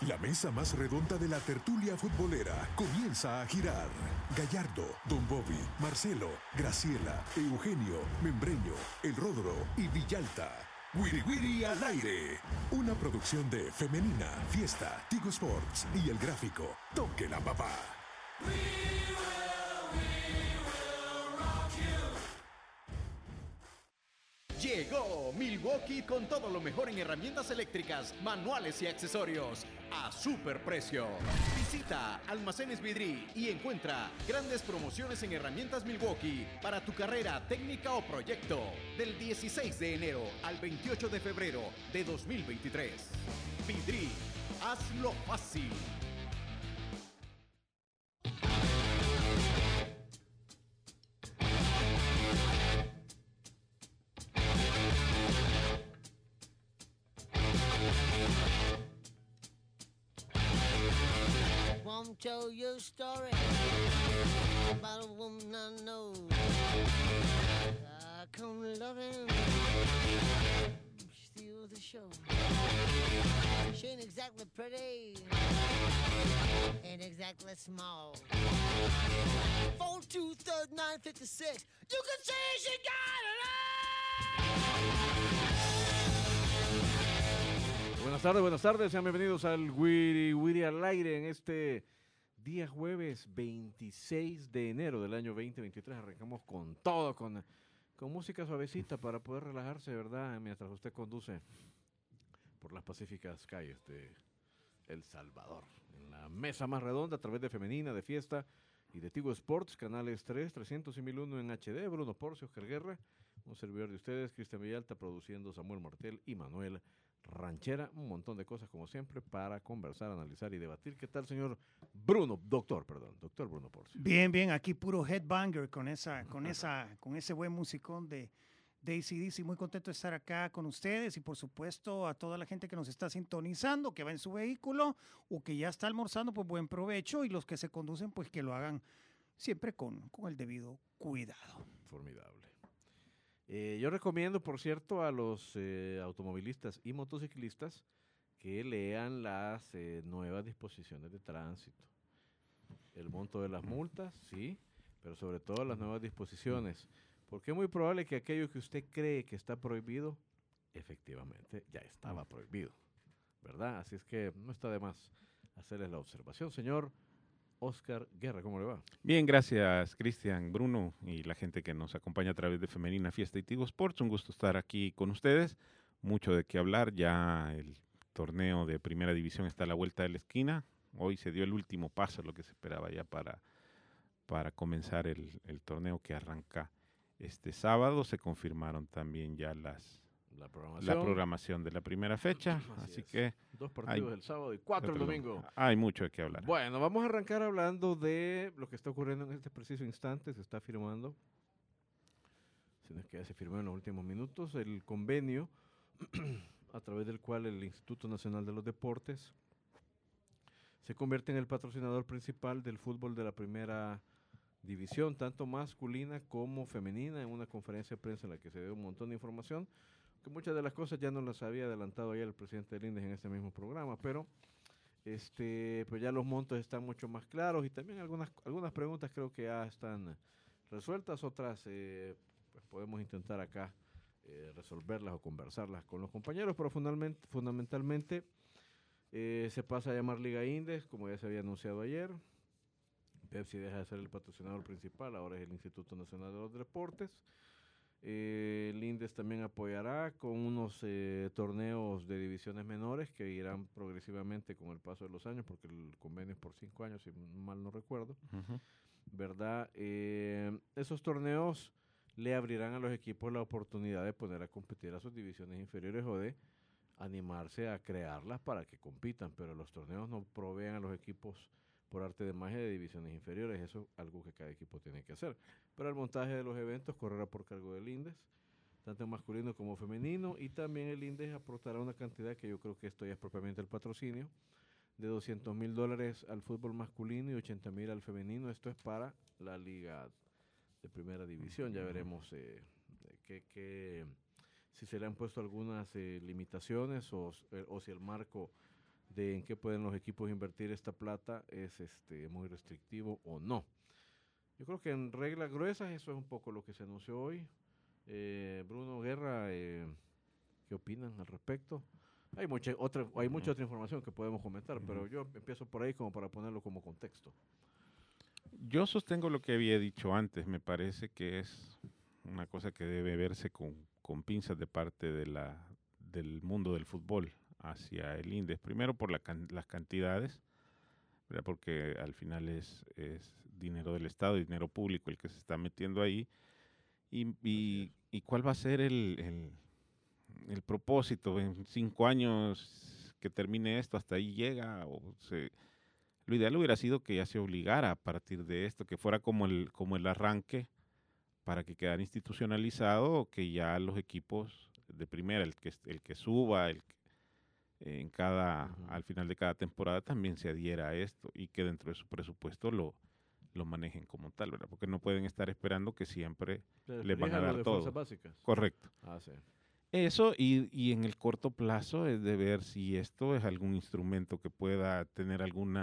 La mesa más redonda de la tertulia futbolera comienza a girar. Gallardo, Don Bobby, Marcelo, Graciela, Eugenio, Membreño, El Ródoro y Villalta. Wiri Wiri al aire. Una producción de Femenina, Fiesta, Tigo Sports y El Gráfico. Toque la papá. Llegó Milwaukee con todo lo mejor en herramientas eléctricas, manuales y accesorios a superprecio. Visita Almacenes Vidri y encuentra grandes promociones en herramientas Milwaukee para tu carrera técnica o proyecto del 16 de enero al 28 de febrero de 2023. Vidri, hazlo fácil. Won't tell your story about a woman I know. I come loving, steal the show. She ain't exactly pretty, ain't exactly small. 4-2-3-9-56. You can say she got it Buenas tardes, sean bienvenidos al Wiri Wiri al aire en este día jueves 26 de enero del año 2023. Arrancamos con todo, con música suavecita para poder relajarse, ¿verdad? Mientras usted conduce por las pacíficas calles de El Salvador. En la mesa más redonda a través de Femenina, de Fiesta y de Tigo Sports, canales 3, 300 y 1001 en HD, Bruno Porcio, Oscar Guerra, un servidor de ustedes, Cristian Villalta, produciendo Samuel Martel y Manuel Ranchera, un montón de cosas como siempre para conversar, analizar y debatir. ¿Qué tal, señor doctor Bruno Porcio? Bien, aquí puro headbanger con ese buen musicón de AC/DC. Muy contento de estar acá con ustedes y por supuesto a toda la gente que nos está sintonizando, que va en su vehículo o que ya está almorzando, pues buen provecho, y los que se conducen, pues que lo hagan siempre con el debido cuidado. Formidable. Yo recomiendo, por cierto, a los automovilistas y motociclistas que lean las nuevas disposiciones de tránsito. El monto de las multas, sí, pero sobre todo las nuevas disposiciones, porque es muy probable que aquello que usted cree que está prohibido, efectivamente ya estaba prohibido, ¿verdad? Así es que no está de más hacerles la observación. Señor Oscar Guerra, ¿cómo le va? Bien, gracias Cristian, Bruno y la gente que nos acompaña a través de Femenina, Fiesta y Tigo Sports. Un gusto estar aquí con ustedes. Mucho de qué hablar. Ya el torneo de Primera División está a la vuelta de la esquina. Hoy se dio el último paso, lo que se esperaba ya para comenzar el torneo que arranca este sábado. Se confirmaron también ya la programación de la primera fecha. Así que 2 partidos el sábado y 4 el domingo. Hay mucho de qué hablar. Bueno, vamos a arrancar hablando de lo que está ocurriendo en este preciso instante. Se está firmando, si no es que ya se firmó en los últimos minutos, el convenio a través del cual el Instituto Nacional de los Deportes se convierte en el patrocinador principal del fútbol de la primera división, tanto masculina como femenina, en una conferencia de prensa en la que se dio un montón de información, que muchas de las cosas ya nos las había adelantado ayer el presidente del INDES en este mismo programa, pero pues ya los montos están mucho más claros y también algunas preguntas creo que ya están resueltas, otras pues podemos intentar acá resolverlas o conversarlas con los compañeros, pero fundamentalmente se pasa a llamar Liga INDES, como ya se había anunciado ayer. Pepsi deja de ser el patrocinador principal, ahora es el Instituto Nacional de los Deportes. El INDES también apoyará con unos torneos de divisiones menores que irán progresivamente con el paso de los años, porque el convenio es por 5 años, si mal no recuerdo, ¿verdad? Esos torneos le abrirán a los equipos la oportunidad de poner a competir a sus divisiones inferiores o de animarse a crearlas para que compitan, pero los torneos no proveen a los equipos por arte de magia de divisiones inferiores. Eso es algo que cada equipo tiene que hacer. Pero el montaje de los eventos correrá por cargo del INDES, tanto masculino como femenino, y también el INDES aportará una cantidad que yo creo que esto ya es propiamente el patrocinio, de $200,000 al fútbol masculino y $80,000 al femenino. Esto es para la liga de primera división. Ya veremos si se le han puesto algunas limitaciones o si el marco de en qué pueden los equipos invertir esta plata es muy restrictivo o no. Yo creo que en reglas gruesas eso es un poco lo que se anunció hoy. Bruno Guerra, ¿qué opinan al respecto? Hay mucha otra información que podemos comentar, pero yo empiezo por ahí como para ponerlo como contexto. Yo sostengo lo que había dicho antes. Me parece que es una cosa que debe verse con pinzas de parte del mundo del fútbol hacia el INDES. Primero por las cantidades, ¿verdad? Porque al final es dinero del Estado, dinero público el que se está metiendo ahí. Y cuál va a ser el propósito en 5 años que termine esto, hasta ahí llega. Lo ideal hubiera sido que ya se obligara a partir de esto, que fuera como el arranque para que quedara institucionalizado, o que ya los equipos de primera, el que suba, al final de cada temporada también se adhiera a esto y que dentro de su presupuesto lo manejen como tal, ¿verdad? Porque no pueden estar esperando que siempre les van a dar todo. Fuerzas básicas. Correcto. Sí. Eso, y en el corto plazo es de ver si esto es algún instrumento que pueda tener algún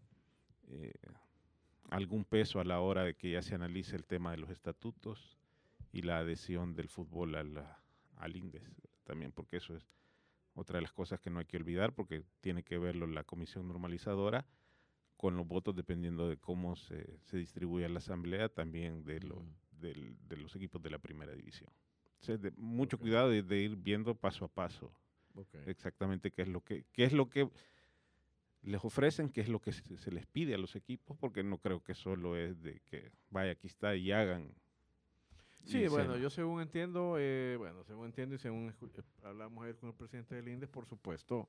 peso a la hora de que ya se analice el tema de los estatutos y la adhesión del fútbol al INDES también, porque eso es otra de las cosas que no hay que olvidar, porque tiene que verlo la comisión normalizadora con los votos dependiendo de cómo se distribuye la asamblea, también de los equipos de la primera división. Entonces, mucho cuidado de ir viendo paso a paso exactamente qué es lo que les ofrecen, qué es lo que se les pide a los equipos, porque no creo que solo es de que vaya, aquí está y hagan. Sí, bueno, yo según entiendo y según hablamos ayer con el presidente del INDES, por supuesto,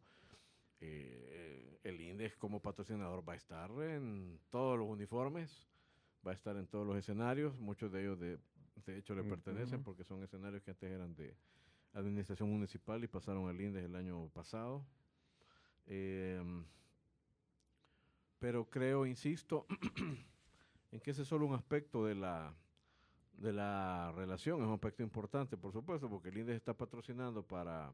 el INDES como patrocinador va a estar en todos los uniformes, va a estar en todos los escenarios, muchos de ellos de hecho le pertenecen porque son escenarios que antes eran de administración municipal y pasaron al INDES el año pasado. Pero creo, insisto, en que ese es solo un aspecto de la relación, es un aspecto importante, por supuesto, porque el INDES está patrocinando para,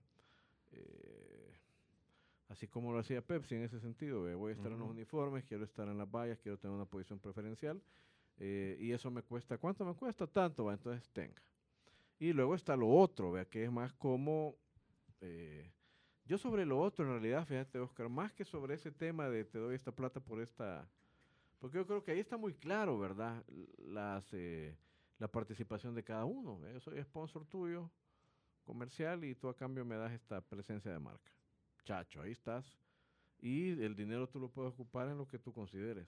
así como lo hacía Pepsi en ese sentido, voy a estar en los uniformes, quiero estar en las vallas, quiero tener una posición preferencial, y eso me cuesta, ¿cuánto me cuesta? Tanto, entonces tenga. Y luego está lo otro, que es más como... yo sobre lo otro, en realidad, fíjate, Oscar, más que sobre ese tema de te doy esta plata por esta... Porque yo creo que ahí está muy claro, ¿verdad? La participación de cada uno. Yo soy sponsor tuyo, comercial, y tú a cambio me das esta presencia de marca. Chacho, ahí estás. Y el dinero tú lo puedes ocupar en lo que tú consideres.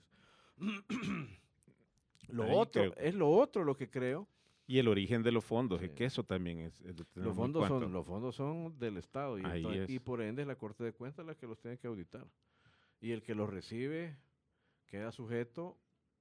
Lo otro lo que creo. Y el origen de los fondos, es que eso también es de tener los fondos son del Estado y por ende es la Corte de Cuentas la que los tiene que auditar. Y el que los recibe queda sujeto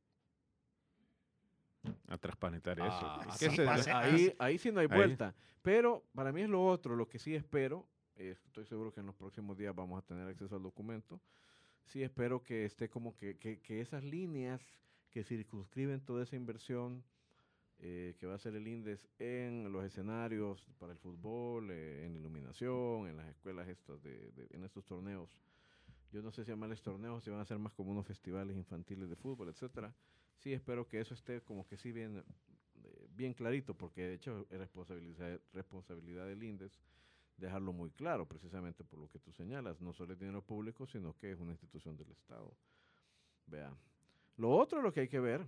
a transparentar eso. Ahí sí no hay vuelta. Pero para mí es lo otro, lo que sí espero, estoy seguro que en los próximos días vamos a tener acceso al documento, sí espero que esté como que esas líneas que circunscriben toda esa inversión que va a ser el INDES en los escenarios para el fútbol, en iluminación, en las escuelas estas en estos torneos. Yo no sé si llamarles torneos, si van a ser más como unos festivales infantiles de fútbol, etcétera. Sí, espero que eso esté como que sí bien clarito, porque de hecho es responsabilidad del INDES dejarlo muy claro, precisamente por lo que tú señalas. No solo es dinero público, sino que es una institución del Estado. Vea. Lo otro es lo que hay que ver,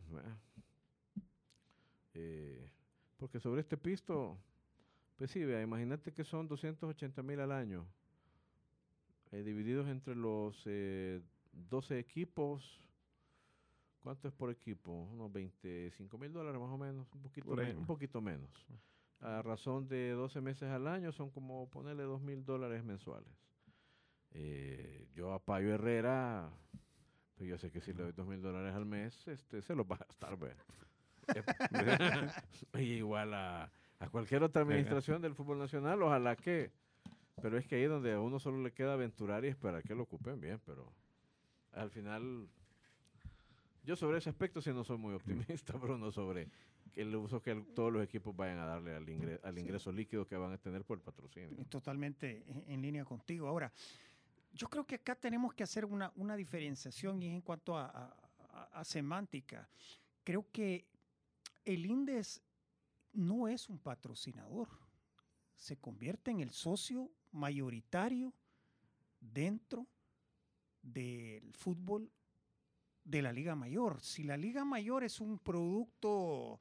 porque sobre este pisto, pues sí, vea, imagínate que son 280,000 al año, divididos entre los 12 equipos. ¿Cuánto es por equipo? Unos $25,000 más o menos, un poquito menos. A razón de 12 meses al año son como ponerle $2,000 mensuales. Yo a Payo Herrera, pues yo sé que si le doy $2,000 al mes, se los va a gastar, ¿ve? Igual a cualquier otra administración del fútbol nacional, ojalá que, pero es que ahí donde a uno solo le queda aventurar y esperar que lo ocupen bien, pero al final yo sobre ese aspecto sí no soy muy optimista, Bruno, sobre el uso que todos los equipos vayan a darle al ingreso líquido que van a tener por el patrocinio. Totalmente en línea contigo. Ahora, Yo creo que acá tenemos que hacer una diferenciación y es en cuanto a semántica. Creo que el INDES no es un patrocinador. Se convierte en el socio mayoritario dentro del fútbol de la Liga Mayor. Si la Liga Mayor es un producto,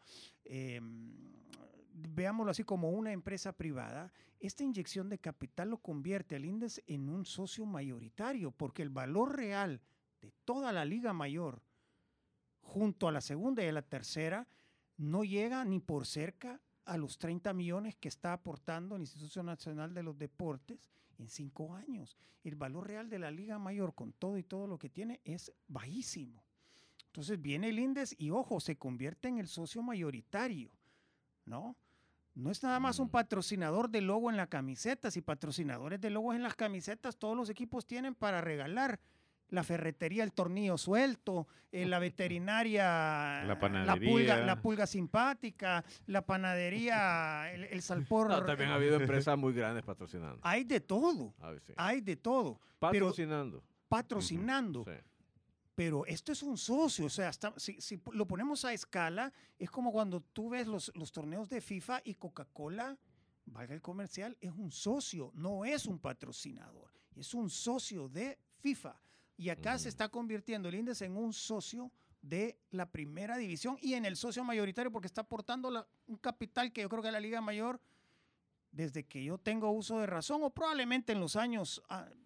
veámoslo así, como una empresa privada, esta inyección de capital lo convierte al INDES en un socio mayoritario, porque el valor real de toda la Liga Mayor, junto a la segunda y a la tercera, no llega ni por cerca a los 30 millones que está aportando el Instituto Nacional de los Deportes en 5 años. El valor real de la Liga Mayor, con todo y todo lo que tiene, es bajísimo. Entonces viene el INDES y, ojo, se convierte en el socio mayoritario, ¿no? No es nada más un patrocinador de logo en la camiseta. Si patrocinadores de logos en las camisetas todos los equipos tienen para regalar. La ferretería, el tornillo suelto, la veterinaria, la panadería, la pulga simpática, la panadería, el salpor. No, también ha habido empresas muy grandes patrocinando. Hay de todo, A ver, sí. hay de todo. Patrocinando. Patrocinando. Sí. Pero esto es un socio, o sea, si lo ponemos a escala, es como cuando tú ves los torneos de FIFA y Coca-Cola, valga el comercial, es un socio, no es un patrocinador, es un socio de FIFA. Y acá se está convirtiendo el INDES en un socio de la primera división y en el socio mayoritario porque está aportando un capital que yo creo que la Liga Mayor, desde que yo tengo uso de razón, o probablemente en los años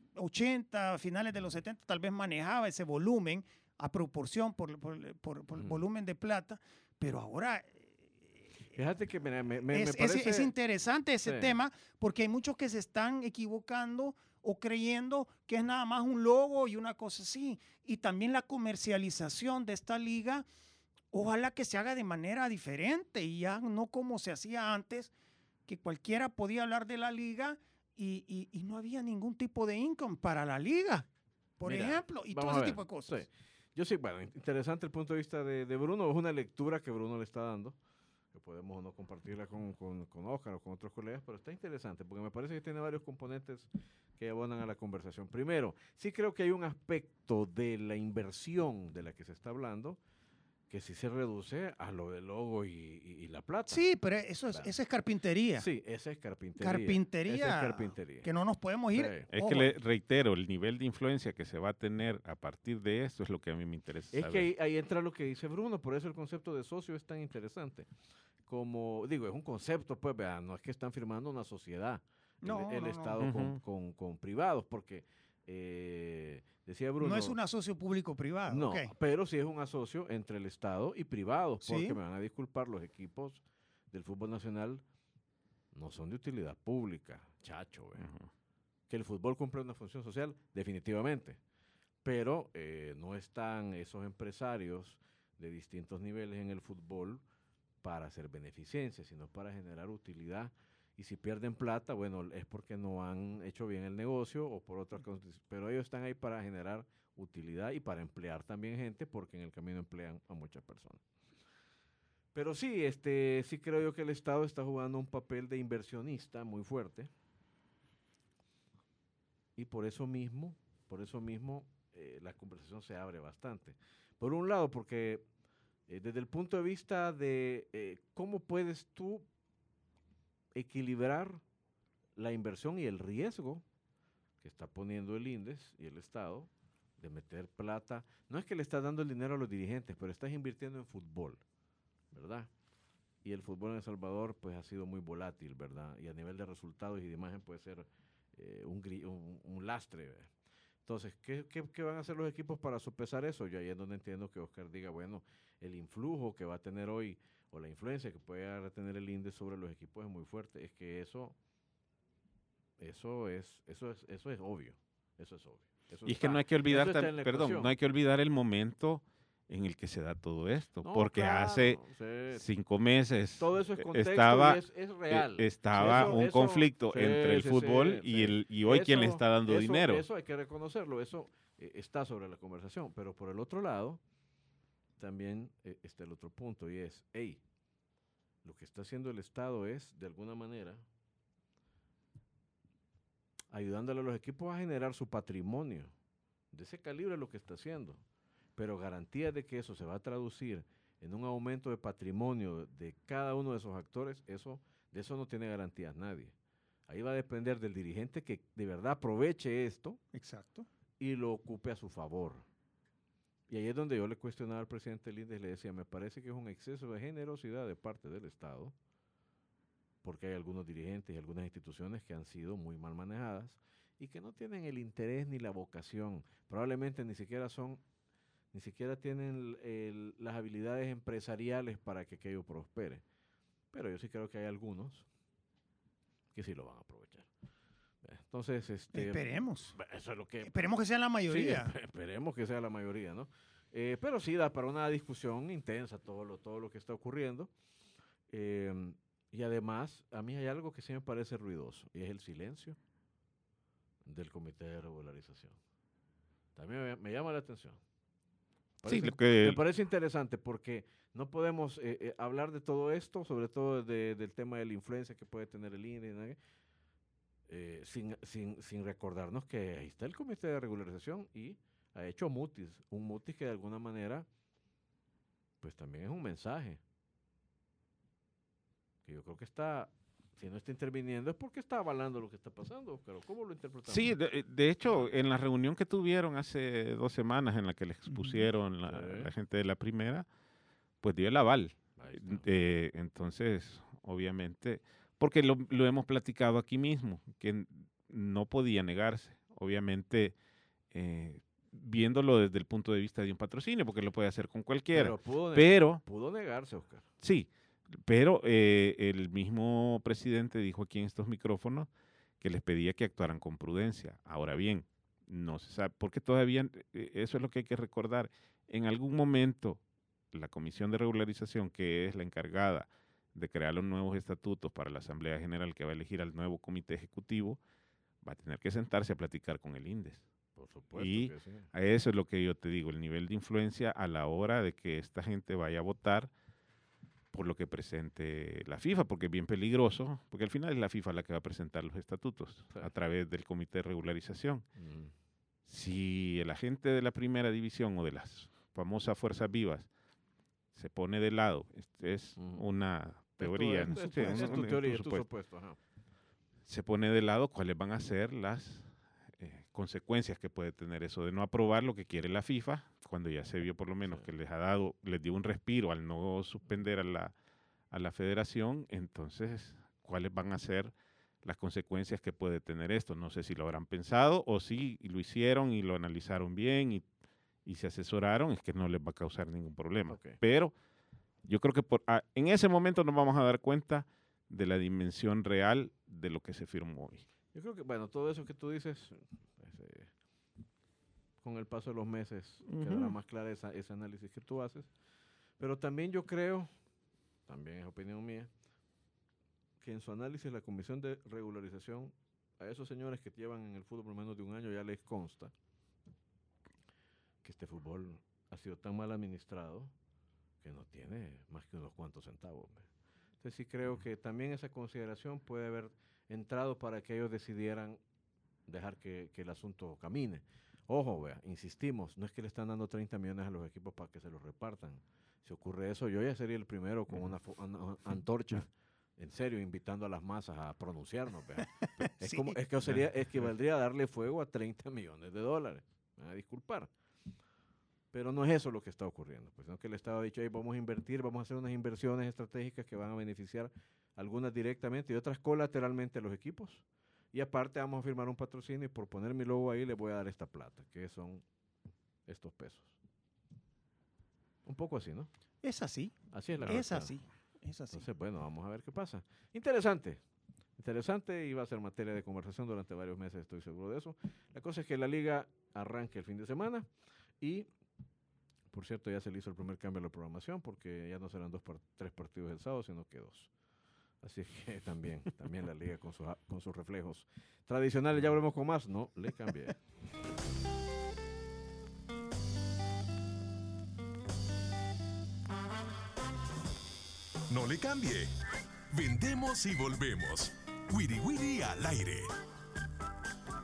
80, finales de los 70, tal vez manejaba ese volumen a proporción por el volumen de plata, pero ahora... Fíjate que me es parece... interesante ese tema porque hay muchos que se están equivocando o creyendo que es nada más un logo y una cosa así. Y también la comercialización de esta liga, ojalá que se haga de manera diferente y ya no como se hacía antes, que cualquiera podía hablar de la liga y no había ningún tipo de income para la liga, por ejemplo, y todo ese tipo de cosas. Sí. Yo sí, bueno, interesante el punto de vista de Bruno, es una lectura que Bruno le está dando, que podemos o no compartirla con Oscar o con otros colegas, pero está interesante porque me parece que tiene varios componentes que abonan a la conversación. Primero, sí creo que hay un aspecto de la inversión de la que se está hablando que sí se reduce a lo del logo y la plata. Sí, pero esa es carpintería. Sí, esa es carpintería. Carpintería. Esa es carpintería. Que no nos podemos ir. Sí. Es que le reitero, el nivel de influencia que se va a tener a partir de esto es lo que a mí me interesa Es saber. que ahí entra lo que dice Bruno, por eso el concepto de socio es tan interesante. Como, digo, es un concepto, pues, vean, no es que están firmando una sociedad, el Estado con privados, porque decía Bruno... No es un asocio público-privado. No, Okay. pero sí es un asocio entre el Estado y privados, porque Sí. me van a disculpar, los equipos del fútbol nacional no son de utilidad pública, chacho. Que el fútbol cumple una función social, definitivamente, pero no están esos empresarios de distintos niveles en el fútbol para hacer beneficencia, sino para generar utilidad. Y si pierden plata, bueno, es porque no han hecho bien el negocio o por otras cosas. Pero ellos están ahí para generar utilidad y para emplear también gente, porque en el camino emplean a muchas personas. Pero sí, sí creo yo que el Estado está jugando un papel de inversionista muy fuerte. Y por eso mismo la conversación se abre bastante. Por un lado, porque desde el punto de vista de cómo puedes tú equilibrar la inversión y el riesgo que está poniendo el INDES y el Estado de meter plata. No es que le estás dando el dinero a los dirigentes, pero estás invirtiendo en fútbol, ¿verdad? Y el fútbol en El Salvador pues ha sido muy volátil, ¿verdad? Y a nivel de resultados y de imagen puede ser un lastre, ¿verdad? Entonces, ¿qué van a hacer los equipos para sopesar eso? Yo ahí es donde entiendo que Oscar diga, bueno, el influjo que va a tener hoy o la influencia que puede tener el INDES sobre los equipos es muy fuerte. Es que eso es obvio. Eso es obvio. Y es que no hay que olvidar, no hay que olvidar el momento en el que se da todo esto, No, porque claro, hace sí. 5 meses Todo eso es contexto estaba, y es real. estaba un conflicto sí, entre el fútbol y hoy quien le está dando dinero. Eso hay que reconocerlo, eso está sobre la conversación, pero por el otro lado también está el otro punto y es, lo que está haciendo el Estado es, de alguna manera, ayudándole a los equipos a generar su patrimonio. De ese calibre es lo que está haciendo. Pero garantías de que eso se va a traducir en un aumento de patrimonio de cada uno de esos actores, de eso no tiene garantías nadie. Ahí va a depender del dirigente que de verdad aproveche esto Exacto. y lo ocupe a su favor. Y ahí es donde yo le cuestionaba al presidente del INDES y le decía, me parece que es un exceso de generosidad de parte del Estado, porque hay algunos dirigentes y algunas instituciones que han sido muy mal manejadas y que no tienen el interés ni la vocación. Probablemente ni siquiera tienen las habilidades empresariales para que aquello prospere. Pero yo sí creo que hay algunos que sí lo van a aprovechar. Entonces, Esperemos. Eso es lo que... Esperemos que sea la mayoría. Sí, esperemos que sea la mayoría, ¿no? Pero sí da para una discusión intensa todo lo que está ocurriendo. Y además, a mí hay algo que sí me parece ruidoso, y es el silencio del Comité de Regularización. También me llama la atención. Me parece interesante porque no podemos hablar de todo esto, sobre todo del tema de la influencia que puede tener el INDE, sin recordarnos que ahí está el Comité de Regularización y ha hecho mutis, un mutis que de alguna manera pues también es un mensaje que yo creo que si no está interviniendo es porque está avalando lo que está pasando, pero ¿cómo lo interpretamos? Sí, de hecho, en la reunión que tuvieron hace 2 semanas en la que le expusieron la gente de la primera, pues dio el aval. Entonces, obviamente, porque lo hemos platicado aquí mismo, que no podía negarse. Obviamente, viéndolo desde el punto de vista de un patrocinio, porque lo puede hacer con cualquiera. Pero pudo negarse, Oscar. Sí, pero el mismo presidente dijo aquí en estos micrófonos que les pedía que actuaran con prudencia. Ahora bien, no se sabe, porque todavía, eso es lo que hay que recordar, en algún momento la Comisión de Regularización, que es la encargada de crear los nuevos estatutos para la Asamblea General que va a elegir al nuevo Comité Ejecutivo, va a tener que sentarse a platicar con el INDES. Por supuesto y que sí. A eso es lo que yo te digo, el nivel de influencia a la hora de que esta gente vaya a votar por lo que presente la FIFA, porque es bien peligroso, porque al final es la FIFA la que va a presentar los estatutos a través del Comité de Regularización. Si el agente de la primera división o de las famosas fuerzas vivas se pone de lado, es una teoría, es tu teoría, es tu supuesto. Ajá. Se pone de lado, ¿cuáles van a ser las consecuencias que puede tener eso de no aprobar lo que quiere la FIFA, cuando ya se vio por lo menos que les dio un respiro al no suspender a la federación? Entonces, ¿cuáles van a ser las consecuencias que puede tener esto? No sé si lo habrán pensado o si lo hicieron y lo analizaron bien y se asesoraron, es que no les va a causar ningún problema. Okay. Pero yo creo que en ese momento nos vamos a dar cuenta de la dimensión real de lo que se firmó hoy. Yo creo que, bueno, todo eso que tú dices, con el paso de los meses quedará más clara ese análisis que tú haces. Pero también yo creo, también es opinión mía, que en su análisis la Comisión de Regularización, a esos señores que llevan en el fútbol por menos de un año ya les consta que este fútbol ha sido tan mal administrado que no tiene más que unos cuantos centavos. Entonces sí creo que también esa consideración puede haber entrado para que ellos decidieran dejar que el asunto camine. Ojo, vea, insistimos, no es que le están dando 30 millones a los equipos para que se los repartan. Si ocurre eso, yo ya sería el primero con una antorcha, en serio, invitando a las masas a pronunciarnos. Vea. Equivaldría a darle fuego a 30 millones de dólares. Me van a disculpar. Pero no es eso lo que está ocurriendo, pues, sino que el Estado ha dicho, hey, vamos a invertir, vamos a hacer unas inversiones estratégicas que van a beneficiar algunas directamente y otras colateralmente a los equipos. Y aparte vamos a firmar un patrocinio y por poner mi logo ahí le voy a dar esta plata, que son estos pesos. Un poco así, ¿no? Es así. Así es la Es verdad. así. Es así. Entonces, bueno, vamos a ver qué pasa. Interesante y va a ser materia de conversación durante varios meses, estoy seguro de eso. La cosa es que la liga arranque el fin de semana y, por cierto, ya se le hizo el primer cambio a la programación porque ya no serán 3 partidos el sábado, sino que 2. Así que también la liga con sus reflejos tradicionales. Ya volvemos con más. No le cambié. No le cambie. Vendemos y volvemos. Wiri Wiri al aire.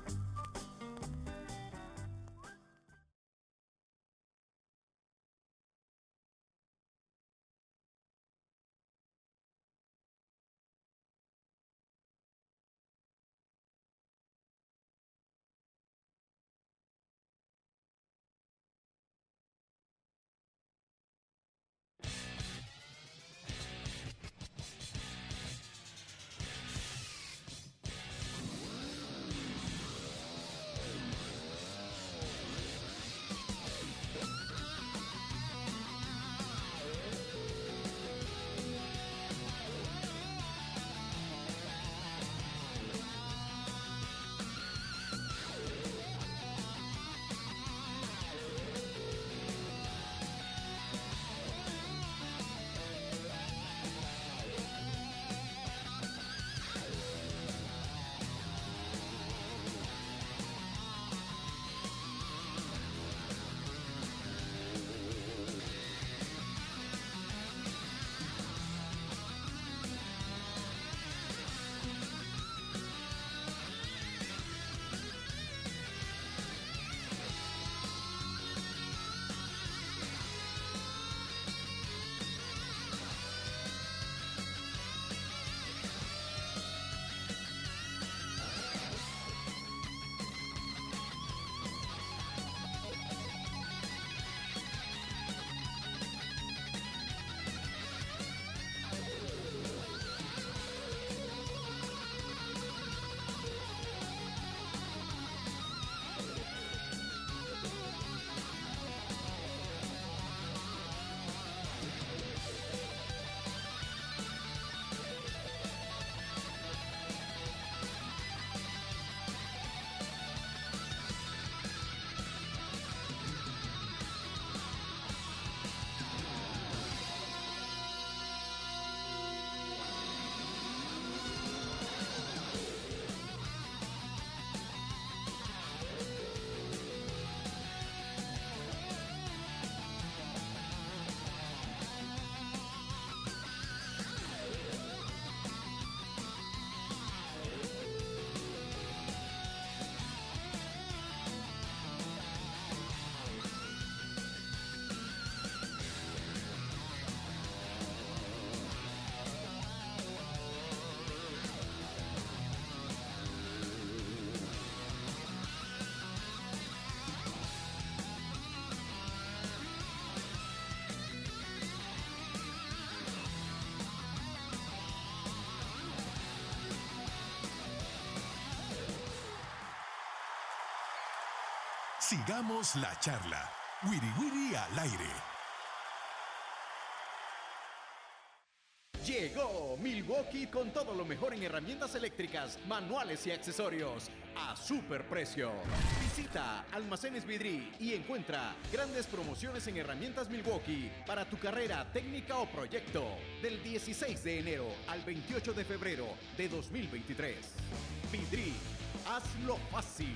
Sigamos la charla. Wiri Wiri al aire. Llegó Milwaukee con todo lo mejor en herramientas eléctricas, manuales y accesorios a superprecio. Visita Almacenes Vidri y encuentra grandes promociones en herramientas Milwaukee para tu carrera técnica o proyecto del 16 de enero al 28 de febrero de 2023. Vidri, hazlo fácil.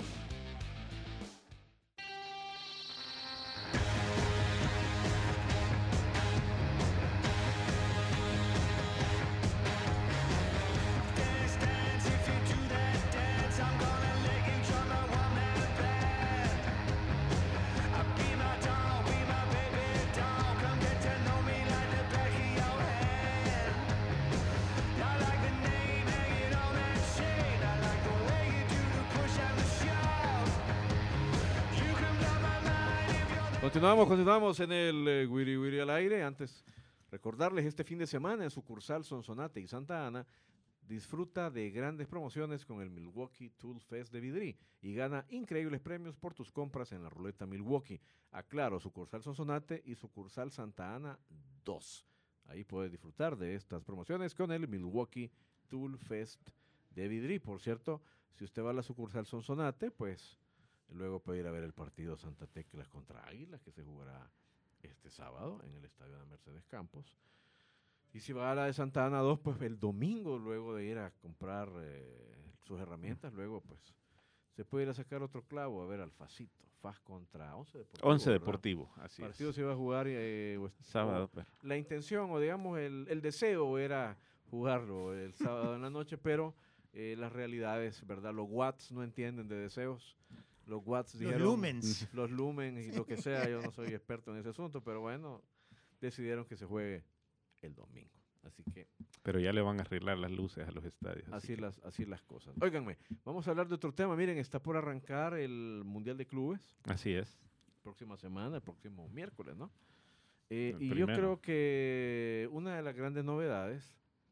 Continuamos en el Wiri Wiri al aire. Antes, recordarles este fin de semana en sucursal Sonsonate y Santa Ana, disfruta de grandes promociones con el Milwaukee Tool Fest de Vidri y gana increíbles premios por tus compras en la ruleta Milwaukee. Aclaro, sucursal Sonsonate y sucursal Santa Ana 2. Ahí puedes disfrutar de estas promociones con el Milwaukee Tool Fest de Vidri. Por cierto, si usted va a la sucursal Sonsonate, pues luego puede ir a ver el partido Santa Teclas contra Águilas, que se jugará este sábado en el estadio de Mercedes Campos. Y si va a la de Santa Ana 2, pues el domingo, luego de ir a comprar sus herramientas, luego pues se puede ir a sacar otro clavo, a ver al Facito. FAS contra Once Deportivo. Once Deportivo, así el partido es. se iba a jugar Sábado. la intención, o digamos, el deseo era jugarlo el sábado en la noche, pero las realidades, ¿verdad? Los watts no entienden de deseos. Los watts dijeron, los lumens y lo que sea, yo no soy experto en ese asunto, pero bueno, decidieron que se juegue el domingo. Así que Pero ya le van a arreglar las luces a los estadios. así las cosas. Óiganme, vamos a hablar de otro tema. Miren, está por arrancar el Mundial de Clubes. Así es. Próxima semana, el próximo miércoles, ¿no? El Y yo primero. creo que una de las grandes novedades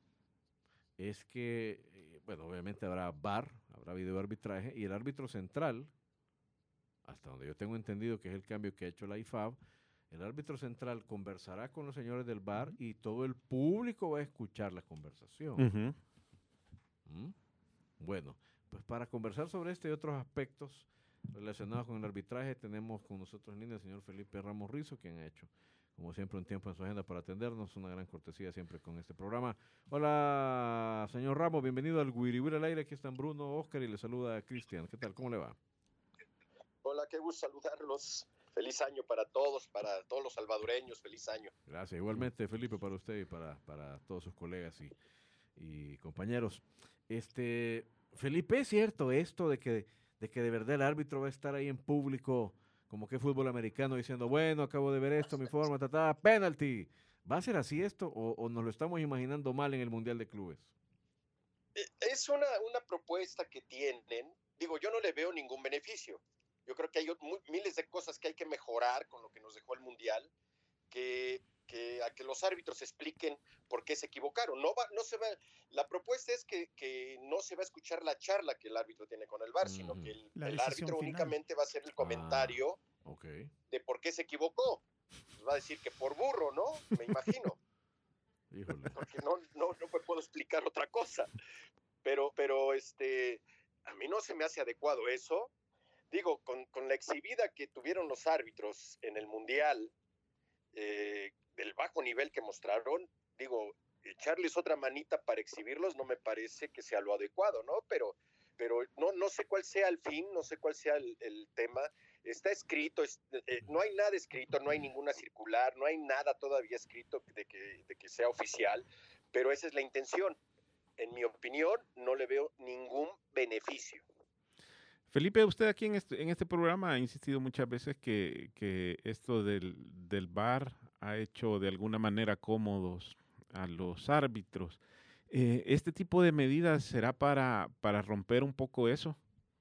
es que, bueno, obviamente habrá VAR, habrá video arbitraje, y el árbitro central, hasta donde yo tengo entendido que es el cambio que ha hecho la IFAB, el árbitro central conversará con los señores del VAR y todo el público va a escuchar la conversación. Ujú. ¿Mm? Bueno, pues para conversar sobre este y otros aspectos relacionados con el arbitraje, tenemos con nosotros en línea al señor Felipe Ramos Rizo, quien ha hecho, como siempre, un tiempo en su agenda para atendernos. Una gran cortesía siempre con este programa. Hola, señor Ramos, bienvenido al Wiri Wiri al aire. Aquí están Bruno, Oscar y le saluda a Cristian. ¿Qué tal? ¿Cómo le va? Hola, qué gusto saludarlos. Feliz año para todos los salvadoreños, feliz año. Gracias. Igualmente, Felipe, para usted y para todos sus colegas y compañeros. Felipe, ¿es cierto esto de que de verdad el árbitro va a estar ahí en público, como que fútbol americano, diciendo, bueno, acabo de ver esto, mi forma, penalty? ¿Va a ser así esto o nos lo estamos imaginando mal en el Mundial de Clubes? Es una propuesta que tienen. Digo, yo no le veo ningún beneficio. Yo creo que hay miles de cosas que hay que mejorar con lo que nos dejó el Mundial, a que los árbitros expliquen por qué se equivocaron. La propuesta es que no se va a escuchar la charla que el árbitro tiene con el VAR, sino que el árbitro únicamente va a hacer el comentario de por qué se equivocó. Pues va a decir que por burro, ¿no? Me imagino. Híjole. Porque no me puedo explicar otra cosa. Pero a mí no se me hace adecuado eso. Digo, con la exhibida que tuvieron los árbitros en el Mundial, del bajo nivel que mostraron, digo, echarles otra manita para exhibirlos no me parece que sea lo adecuado, ¿no? Pero no sé cuál sea el fin, no sé cuál sea el tema. Está escrito, no hay nada escrito, no hay ninguna circular, no hay nada todavía escrito de que sea oficial, pero esa es la intención. En mi opinión, no le veo ningún beneficio. Felipe, usted aquí en este programa ha insistido muchas veces que esto del VAR ha hecho de alguna manera cómodos a los árbitros. ¿Este tipo de medidas será para romper un poco eso?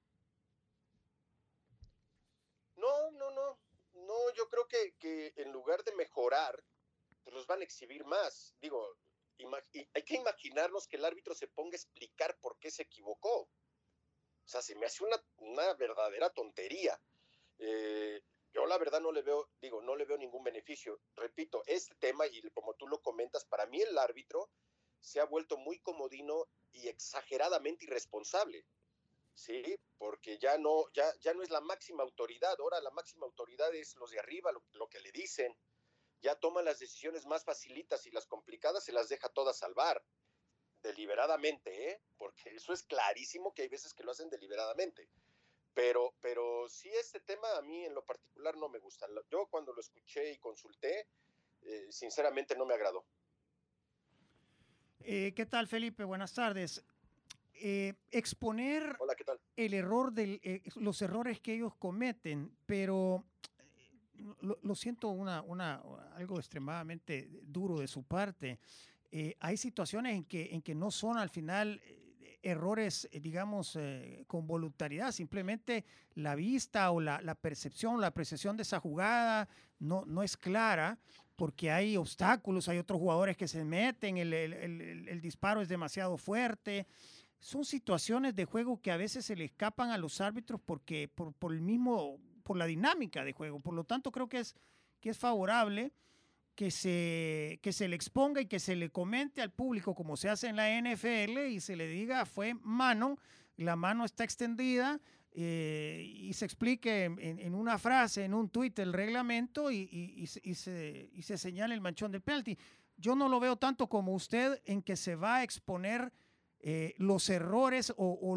No, yo creo que en lugar de mejorar, pues los van a exhibir más. Digo, hay que imaginarnos que el árbitro se ponga a explicar por qué se equivocó. O sea, se me hace una verdadera tontería. Yo la verdad no le veo ningún beneficio. Repito, este tema, y como tú lo comentas, para mí el árbitro se ha vuelto muy comodino y exageradamente irresponsable, ¿sí? Porque ya no es la máxima autoridad, ahora la máxima autoridad es los de arriba, lo que le dicen. Ya toma las decisiones más facilitas y las complicadas se las deja todas al VAR, deliberadamente, ¿eh? Porque eso es clarísimo que hay veces que lo hacen deliberadamente. Pero sí, este tema a mí en lo particular no me gusta. Yo cuando lo escuché y consulté, sinceramente no me agradó. ¿Qué tal, Felipe? Buenas tardes. Exponer Hola, ¿qué tal? el error los errores que ellos cometen, pero lo siento algo extremadamente duro de su parte. Hay situaciones en que no son al final errores, digamos, con voluntariedad, simplemente la vista o la percepción, la apreciación de esa jugada no es clara porque hay obstáculos, hay otros jugadores que se meten, el disparo es demasiado fuerte. Son situaciones de juego que a veces se le escapan a los árbitros porque por la dinámica de juego. Por lo tanto, creo que es favorable que se le exponga y que se le comente al público como se hace en la NFL y se le diga fue mano, la mano está extendida y se explique en una frase, en un tuit el reglamento y se señale el manchón del penalti. Yo no lo veo tanto como usted en que se va a exponer los errores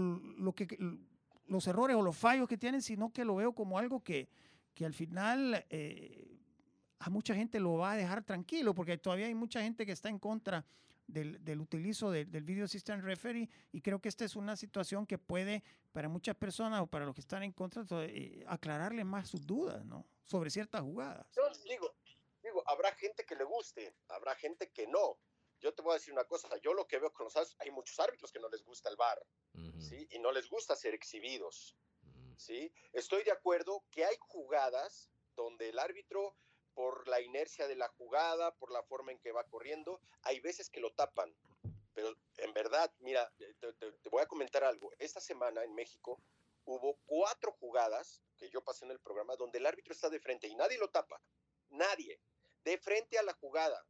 los errores o los fallos que tienen, sino que lo veo como algo que al final a mucha gente lo va a dejar tranquilo, porque todavía hay mucha gente que está en contra del utilizo del Video Assistant Referee, y creo que esta es una situación que puede, para muchas personas o para los que están en contra, aclararle más sus dudas, ¿no? Sobre ciertas jugadas. Yo digo, habrá gente que le guste, habrá gente que no. Yo te voy a decir una cosa, yo lo que veo con los árbitros, hay muchos árbitros que no les gusta el VAR, ¿sí? Y no les gusta ser exhibidos, ¿sí? Estoy de acuerdo que hay jugadas donde el árbitro, por la inercia de la jugada, por la forma en que va corriendo, hay veces que lo tapan. Pero en verdad, mira, te voy a comentar algo. Esta semana en México hubo 4 jugadas que yo pasé en el programa donde el árbitro está de frente y nadie lo tapa. Nadie. De frente a la jugada.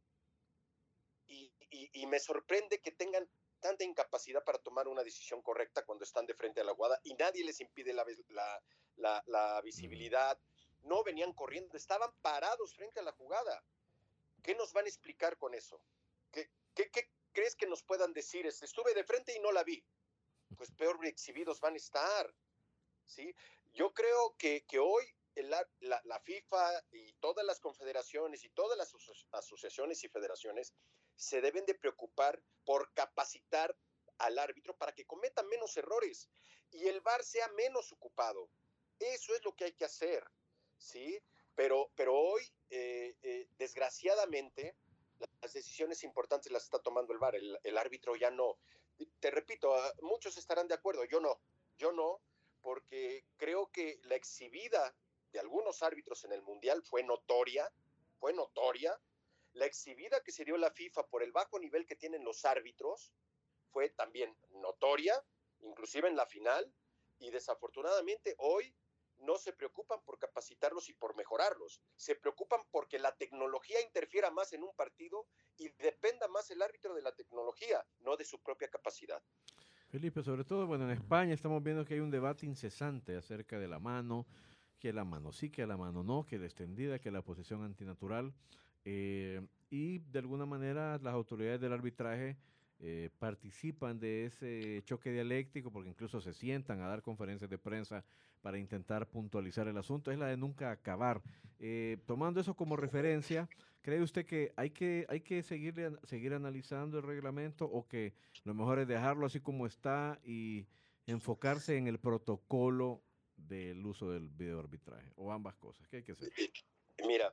Y me sorprende que tengan tanta incapacidad para tomar una decisión correcta cuando están de frente a la jugada y nadie les impide la visibilidad. No venían corriendo, estaban parados frente a la jugada. ¿Qué nos van a explicar con eso? ¿Qué crees que nos puedan decir? Estuve de frente y no la vi. Pues peor exhibidos van a estar, ¿sí? Yo creo que hoy la FIFA y todas las confederaciones y todas las asociaciones y federaciones se deben de preocupar por capacitar al árbitro para que cometa menos errores y el VAR sea menos ocupado. Eso es lo que hay que hacer, ¿sí? Pero hoy, desgraciadamente, las decisiones importantes las está tomando el VAR. El árbitro ya no. Te repito, muchos estarán de acuerdo, yo no, porque creo que la exhibida de algunos árbitros en el Mundial fue notoria. La exhibida que se dio la FIFA por el bajo nivel que tienen los árbitros fue también notoria, inclusive en la final, y desafortunadamente hoy no se preocupan por capacitarlos y por mejorarlos, se preocupan porque la tecnología interfiera más en un partido y dependa más el árbitro de la tecnología, no de su propia capacidad. Felipe, sobre todo, bueno, en España estamos viendo que hay un debate incesante acerca de la mano, que la mano sí, que la mano no, que la extendida, que la posición antinatural, y de alguna manera las autoridades del arbitraje participan de ese choque dialéctico porque incluso se sientan a dar conferencias de prensa para intentar puntualizar el asunto. Es la de nunca acabar. Tomando eso como referencia, ¿cree usted que hay que seguir analizando el reglamento o que lo mejor es dejarlo así como está y enfocarse en el protocolo del uso del videoarbitraje, o ambas cosas? ¿Qué hay que hacer? Mira,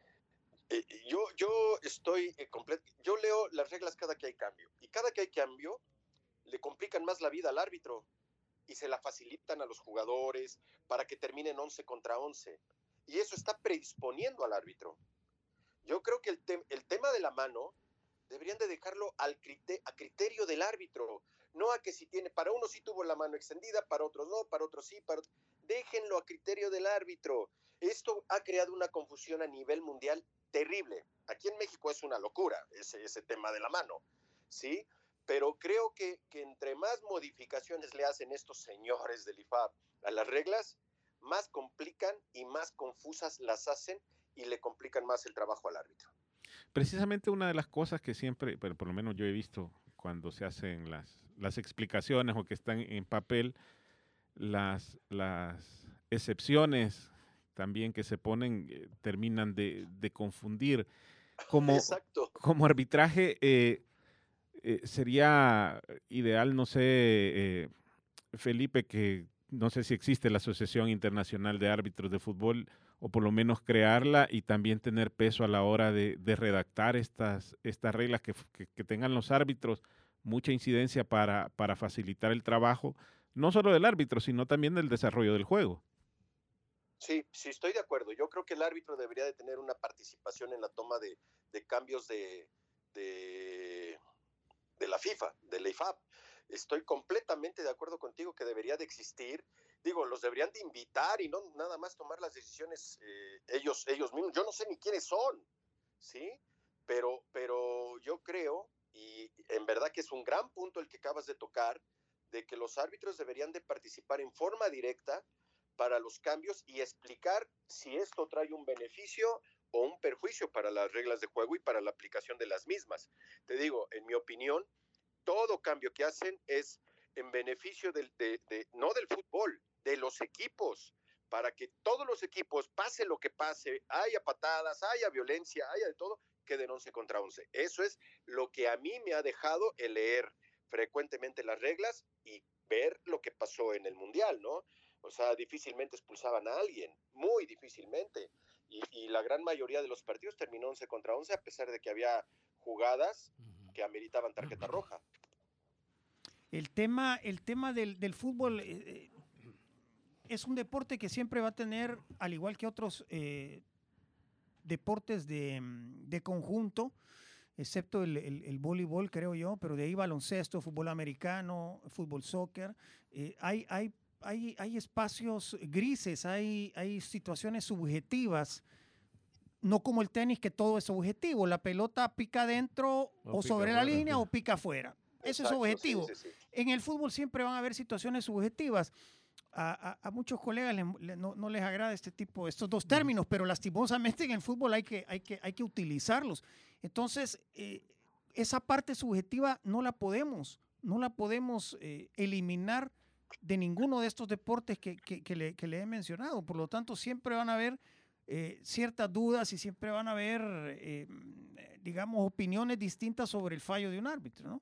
yo estoy yo leo las reglas cada que hay cambio, y cada que hay cambio le complican más la vida al árbitro y se la facilitan a los jugadores para que terminen 11 contra 11, y eso está predisponiendo al árbitro. Yo creo que el tema de la mano deberían de dejarlo a criterio del árbitro, no a que si tiene, para unos sí tuvo la mano extendida, para otros no, para otros sí, déjenlo a criterio del árbitro. Esto ha creado una confusión a nivel mundial terrible. Aquí en México es una locura ese tema de la mano, ¿sí? Pero creo que entre más modificaciones le hacen estos señores del IFAB a las reglas, más complican y más confusas las hacen y le complican más el trabajo al árbitro. Precisamente una de las cosas que siempre, pero por lo menos yo he visto cuando se hacen las explicaciones o que están en papel, las excepciones también que se ponen terminan de confundir. Exacto. Como arbitraje sería ideal, no sé, Felipe, que no sé si existe la Asociación Internacional de Árbitros de Fútbol, o por lo menos crearla y también tener peso a la hora de redactar estas reglas que tengan los árbitros mucha incidencia para facilitar el trabajo, no solo del árbitro, sino también del desarrollo del juego. Sí, estoy de acuerdo. Yo creo que el árbitro debería de tener una participación en la toma de cambios de la FIFA, de la IFAB. Estoy completamente de acuerdo contigo que debería de existir. Digo, los deberían de invitar y no nada más tomar las decisiones ellos mismos. Yo no sé ni quiénes son, ¿sí? Pero yo creo, y en verdad que es un gran punto el que acabas de tocar, de que los árbitros deberían de participar en forma directa para los cambios y explicar si esto trae un beneficio o un perjuicio para las reglas de juego y para la aplicación de las mismas. Te digo, en mi opinión, todo cambio que hacen es en beneficio no del fútbol, de los equipos, para que todos los equipos, pase lo que pase, haya patadas, haya violencia, haya de todo, queden 11 contra 11. Eso es lo que a mí me ha dejado el leer frecuentemente las reglas y ver lo que pasó en el Mundial, ¿no? O sea, difícilmente expulsaban a alguien, muy difícilmente. Y la gran mayoría de los partidos terminó 11 contra 11, a pesar de que había jugadas que ameritaban tarjeta roja. El tema del fútbol es un deporte que siempre va a tener, al igual que otros deportes de conjunto, excepto el voleibol, creo yo, pero de ahí baloncesto, fútbol americano, fútbol soccer, hay espacios grises, hay situaciones subjetivas, no como el tenis que todo es subjetivo, la pelota pica adentro o sobre la línea o pica afuera. Eso es subjetivo. Sí. En el fútbol siempre van a haber situaciones subjetivas. A muchos colegas no les agrada estos dos términos, pero lastimosamente en el fútbol hay que utilizarlos. Entonces, esa parte subjetiva no la podemos eliminar de ninguno de estos deportes que le he mencionado. Por lo tanto, siempre van a haber ciertas dudas y siempre van a haber, digamos, opiniones distintas sobre el fallo de un árbitro, ¿no?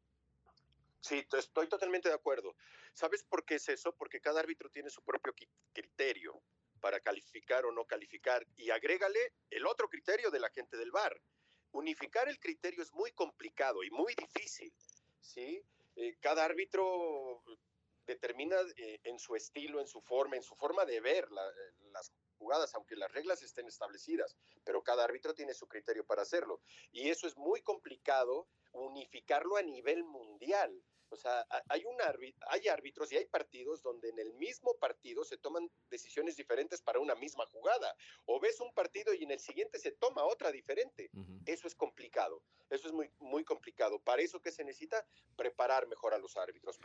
Sí, estoy totalmente de acuerdo. ¿Sabes por qué es eso? Porque cada árbitro tiene su propio criterio para calificar o no calificar. Y agrégale el otro criterio de la gente del VAR. Unificar el criterio es muy complicado y muy difícil, ¿sí? Cada árbitro determina en su estilo, en su forma de ver las jugadas, aunque las reglas estén establecidas, pero cada árbitro tiene su criterio para hacerlo. Y eso es muy complicado unificarlo a nivel mundial. O sea, hay árbitros y hay partidos donde en el mismo partido se toman decisiones diferentes para una misma jugada. O ves un partido y en el siguiente se toma otra diferente. Eso es complicado. Eso es muy, muy complicado. Para eso, ¿qué se necesita? Preparar mejor a los árbitros.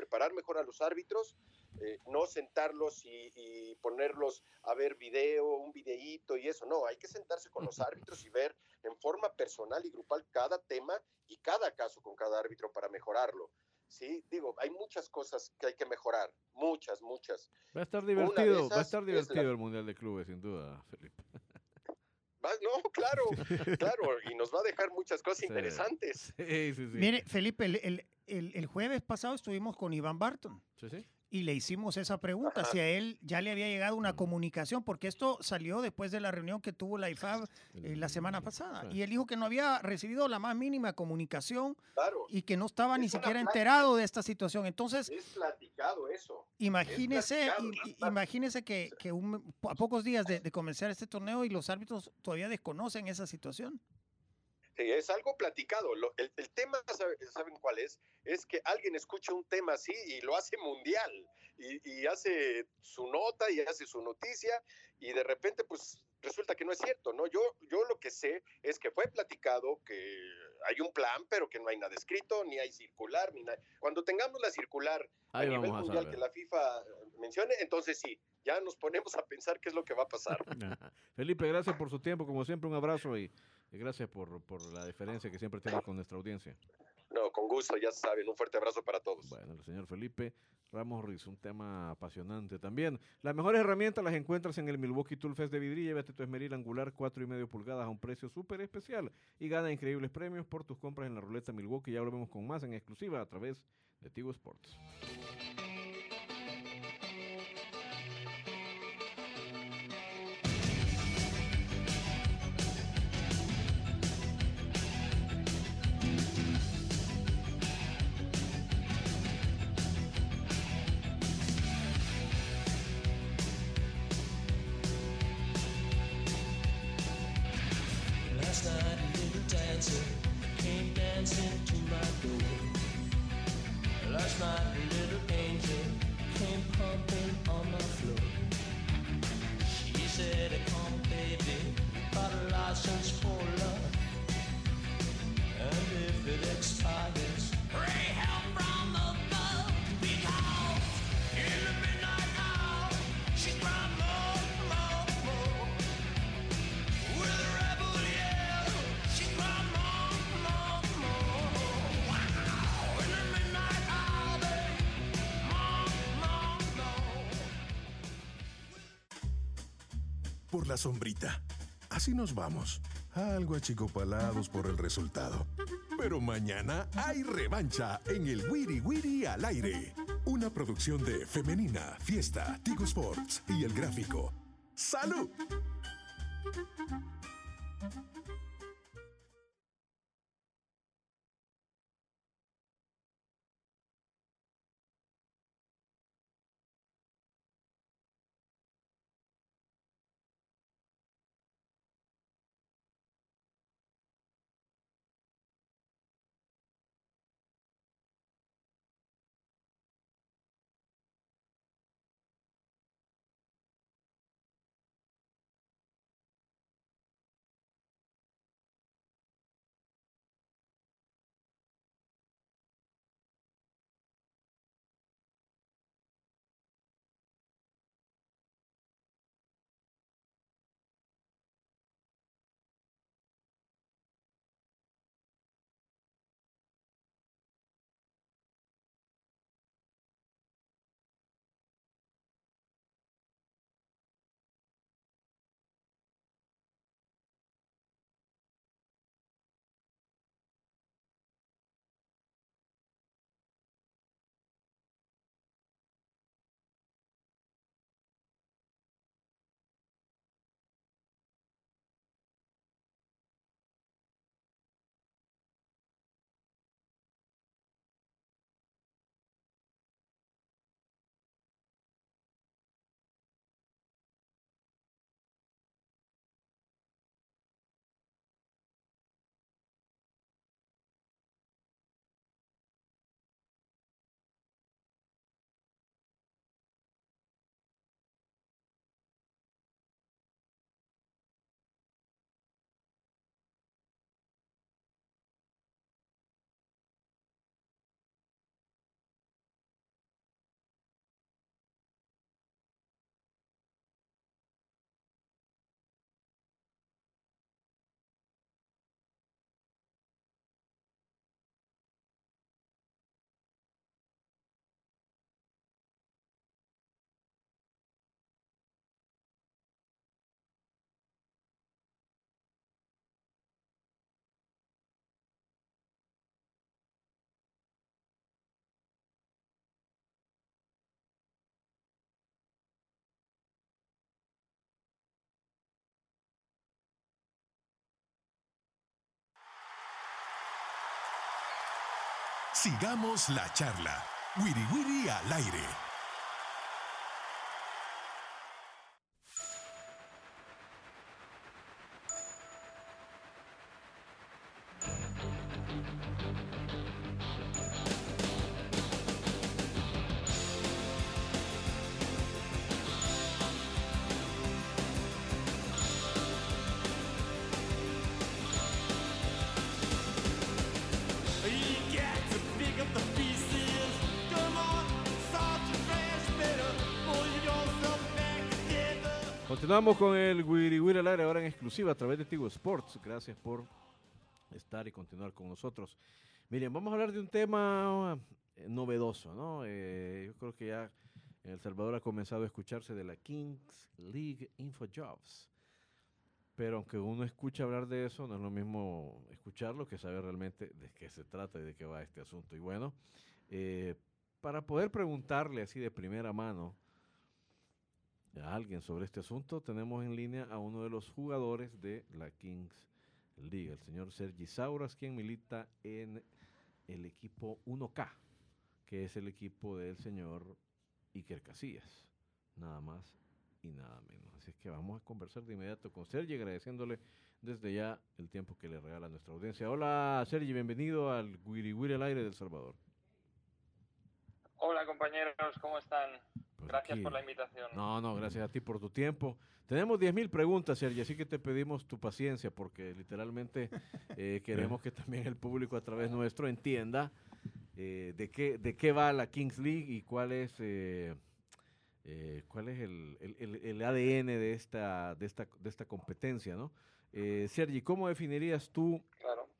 No sentarlos y ponerlos a ver un videíto y eso. No, hay que sentarse con los árbitros y ver en forma personal y grupal cada tema y cada caso con cada árbitro para mejorarlo. Sí, digo, hay muchas cosas que hay que mejorar, muchas. Va a estar divertido el Mundial de Clubes, sin duda, Felipe. No, claro, y nos va a dejar muchas cosas interesantes. Sí. Mire, Felipe, el jueves pasado estuvimos con Iván Barton. Sí. Y le hicimos esa pregunta, si a él ya le había llegado una comunicación, porque esto salió después de la reunión que tuvo la IFAB la semana pasada. Y él dijo que no había recibido la más mínima comunicación y que no estaba ni siquiera enterado de esta situación. Entonces, es platicado eso. Imagínese que a pocos días de comenzar este torneo y los árbitros todavía desconocen esa situación. Sí, es algo platicado. El tema, ¿saben cuál es? Es que alguien escuche un tema así y lo hace mundial. y hace su nota y hace su noticia y de repente pues resulta que no es cierto, ¿no? Yo lo que sé es que fue platicado que hay un plan, pero que no hay nada escrito, ni hay circular, ni nada. Cuando tengamos la circular a Ahí nivel vamos a mundial saber. que la FIFA mencione, entonces sí, ya nos ponemos a pensar qué es lo que va a pasar. Felipe, gracias por su tiempo, como siempre, un abrazo y gracias por la deferencia que siempre tiene con nuestra audiencia. No, con gusto, ya saben, un fuerte abrazo para todos. Bueno, el señor Felipe Ramos Ruiz, un tema apasionante también. Las mejores herramientas las encuentras en el Milwaukee Toolfest de Vidri. Llévate tu esmeril angular 4,5 pulgadas a un precio súper especial y gana increíbles premios por tus compras en la ruleta Milwaukee. Ya volvemos con más en exclusiva a través de Tigo Sports. Last night a little dancer came dancing to my door. Last night a little angel came pumping on my floor. She said, come baby, got a license for love. And if it expires, pray help from above. Because in the midnight hour, she cried more, more, more. With a rebel yell, she cried more, more, more. Wow, in the midnight hour, more, more, more. Por la sombrita. Así nos vamos. Algo achicopalados por el resultado. Pero mañana hay revancha en el Wiri Wiri al aire. Una producción de Femenina, Fiesta, Tigo Sports y El Gráfico. ¡Salud! Sigamos la charla. Wiri Wiri al aire. Continuamos con el Wiri Wiri al aire ahora en exclusiva a través de Tigo Sports. Gracias por estar y continuar con nosotros. Miren, vamos a hablar de un tema novedoso, ¿no? Yo creo que ya en El Salvador ha comenzado a escucharse de la Kings League InfoJobs. Pero aunque uno escucha hablar de eso, no es lo mismo escucharlo que saber realmente de qué se trata y de qué va este asunto. Y bueno, para poder preguntarle así de primera mano a alguien sobre este asunto, tenemos en línea a uno de los jugadores de la Kings League, el señor Sergi Sauras, quien milita en el equipo 1K, que es el equipo del señor Iker Casillas, nada más y nada menos. Así es que vamos a conversar de inmediato con Sergi, agradeciéndole desde ya el tiempo que le regala a nuestra audiencia. Hola Sergi, bienvenido al Wiri Wiri al aire del Salvador. Hola compañeros, ¿cómo están? Pues Gracias aquí. por la invitación. No, gracias a ti por tu tiempo. Tenemos 10,000 preguntas, Sergi, así que te pedimos tu paciencia porque literalmente queremos que también el público a través nuestro entienda de qué va la Kings League y cuál es el ADN de esta competencia, ¿no? Sergi, ¿cómo definirías tú Claro.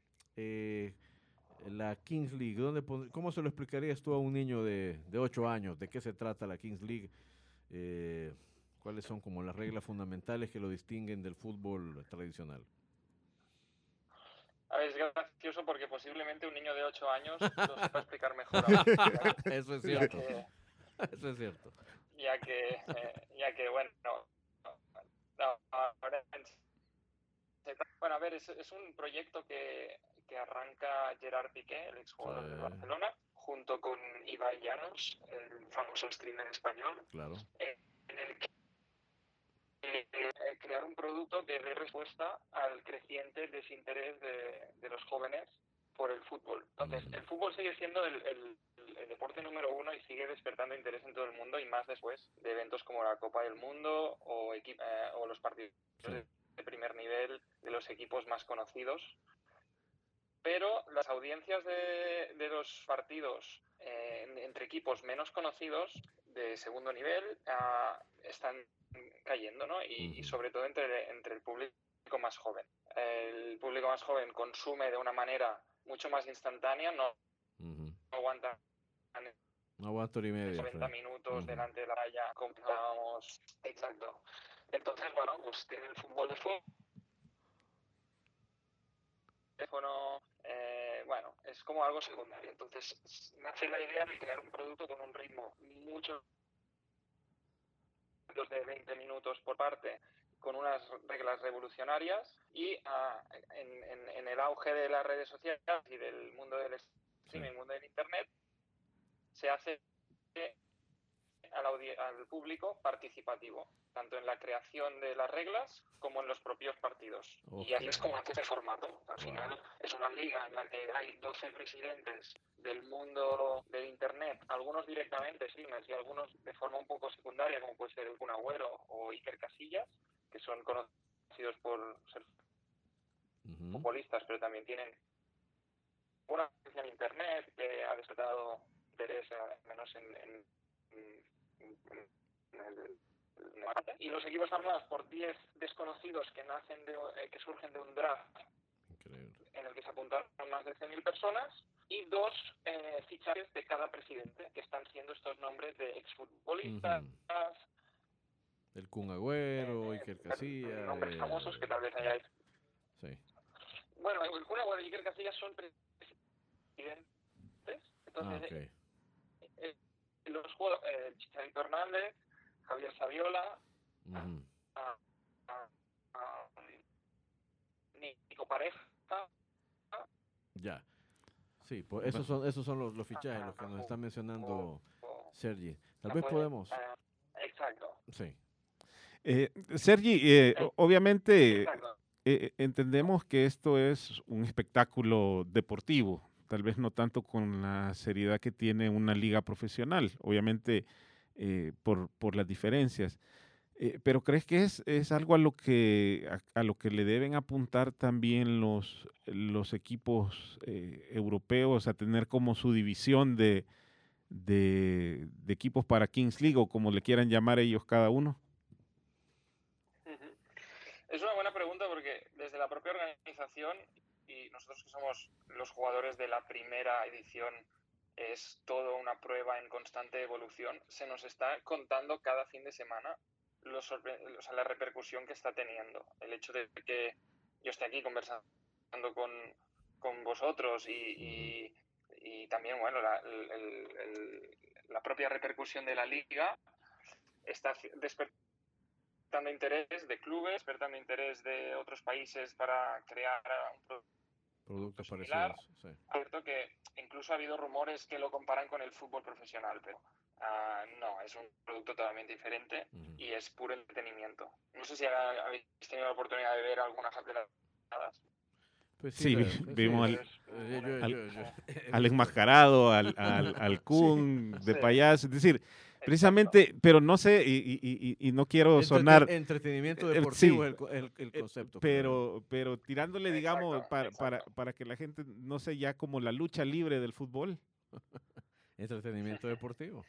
la Kings League? ¿Cómo se lo explicarías tú a un niño de 8 años? ¿De qué se trata la Kings League? ¿Cuáles son como las reglas fundamentales que lo distinguen del fútbol tradicional? A ver, es gracioso porque posiblemente un niño de 8 años lo sepa explicar mejor ahora. Eso es Ya cierto. que, Eso es cierto. ya que bueno, ahora bueno, a ver, es un proyecto que arranca Gerard Piqué, el exjugador de Barcelona, junto con Ibai Llanos, el famoso streamer español, Claro. En el que crear un producto que dé respuesta al creciente desinterés de los jóvenes por el fútbol. Entonces, el fútbol sigue siendo el deporte número uno y sigue despertando interés en todo el mundo, y más después de eventos como la Copa del Mundo o los partidos de primer nivel de los equipos más conocidos. Pero las audiencias de los partidos entre equipos menos conocidos de segundo nivel están cayendo, ¿no? Y sobre todo entre el público más joven. El público más joven consume de una manera mucho más instantánea, no aguanta No aguanto ni media. 90 minutos delante de la raya, comprábamos. Exacto. Entonces, bueno, pues tiene el fútbol de teléfono, bueno, es como algo secundario. Entonces, nace la idea de crear un producto con un ritmo mucho de 20 minutos por parte, con unas reglas revolucionarias, y en el auge de las redes sociales y del mundo del streaming, mundo del internet, se hace al público participativo, tanto en la creación de las reglas como en los propios partidos. Y así es como hace ese formato. Al final es una liga en la que hay 12 presidentes del mundo del internet, algunos directamente streamers y algunos de forma un poco secundaria, como puede ser el Kun Agüero o Iker Casillas, que son conocidos por ser futbolistas, pero también tienen una presencia en internet que ha despertado interés, menos en y los equipos armados por 10 desconocidos que surgen de un draft. Increíble. En el que se apuntaron más de 100.000 personas, y 2 fichajes de cada presidente, que están siendo estos nombres de exfutbolistas. El Kun Agüero, Iker Casillas. Nombres famosos que tal vez hayáis. Sí. Bueno, el Kun Agüero y Iker Casillas son presidentes. Entonces, los jugadores, Chicharito Hernández, Javier Saviola, Nico Pareja. Ya. Sí, pues esos son los fichajes, los que nos está mencionando Sergi. Tal vez podemos. Exacto. Sí. Sergi, obviamente entendemos que esto es un espectáculo deportivo, tal vez no tanto con la seriedad que tiene una liga profesional, obviamente por las diferencias. Pero ¿crees que es algo a lo que le deben apuntar también los equipos europeos, a tener como su división de equipos para Kings League, o como le quieran llamar ellos cada uno? Es una buena pregunta porque desde la propia organización y nosotros que somos los jugadores de la primera edición, es todo una prueba en constante evolución, se nos está contando cada fin de semana la repercusión que está teniendo. El hecho de que yo esté aquí conversando con vosotros y también, bueno, la propia repercusión de la liga está despertando interés de clubes, despertando interés de otros países para crear un Productos similar. parecidos, sí. Es cierto que incluso ha habido rumores que lo comparan con el fútbol profesional, pero no, es un producto totalmente diferente y es puro entretenimiento. No sé si habéis tenido la oportunidad de ver algunas de las jugadas. Pues Sí, vimos al enmascarado, al Kun de payaso, es decir, precisamente, pero no sé, y no quiero sonar... Entretenimiento deportivo es el concepto. Pero tirándole, digamos, para que la gente no sea ya como la lucha libre del fútbol. Entretenimiento deportivo.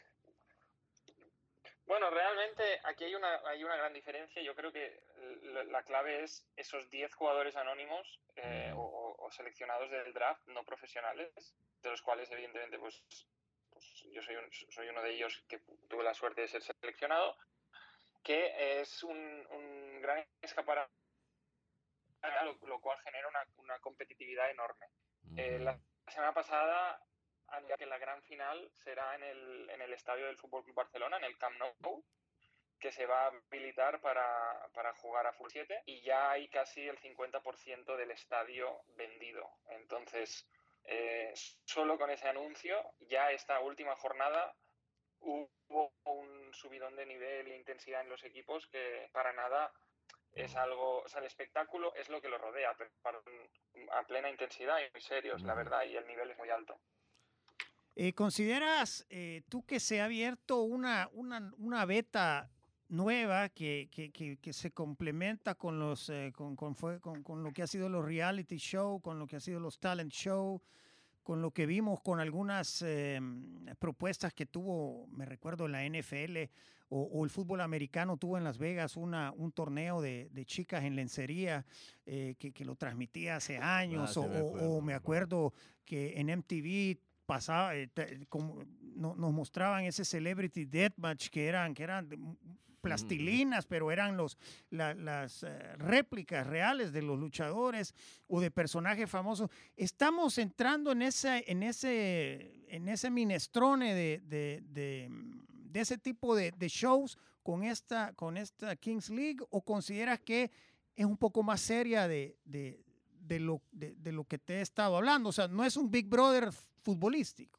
Bueno, realmente aquí hay una gran diferencia. Yo creo que la clave es esos 10 jugadores anónimos o seleccionados del draft no profesionales, de los cuales evidentemente pues yo soy uno de ellos que tuve la suerte de ser seleccionado, que es un gran escaparate, lo cual genera una competitividad enorme. La semana pasada que la gran final será en el estadio del Fútbol Club Barcelona, en el Camp Nou, que se va a habilitar para jugar a full 7 y ya hay casi el 50% del estadio vendido. Entonces, solo con ese anuncio, ya esta última jornada hubo un subidón de nivel e intensidad en los equipos que para nada es algo, o sea, el espectáculo es lo que lo rodea, pero a plena intensidad y muy serios, la verdad, y el nivel es muy alto. ¿Consideras tú que se ha abierto una beta nueva que se complementa con con lo que ha sido los reality show, con lo que ha sido los talent show, con lo que vimos con algunas propuestas que tuvo, me recuerdo, la NFL o el fútbol americano tuvo en Las Vegas un torneo de chicas en lencería que lo transmitía hace años, me acuerdo que en MTV pasaba, nos mostraban ese Celebrity Deathmatch que eran plastilinas, pero eran las réplicas reales de los luchadores o de personajes famosos. Estamos entrando en ese minestrone de ese tipo de shows con esta Kings League, o consideras que es un poco más seria de lo que te he estado hablando? O sea, no es un Big Brother futbolístico.